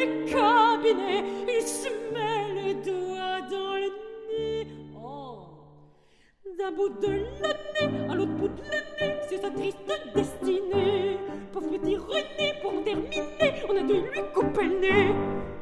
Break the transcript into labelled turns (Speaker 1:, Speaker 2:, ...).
Speaker 1: les cabinets, il se met les doigts dans le nez. Oh. D'un bout de l'année à l'autre bout de l'année, c'est sa triste destinée. Pauvre petit René, pour en terminer, on a dû lui couper le nez.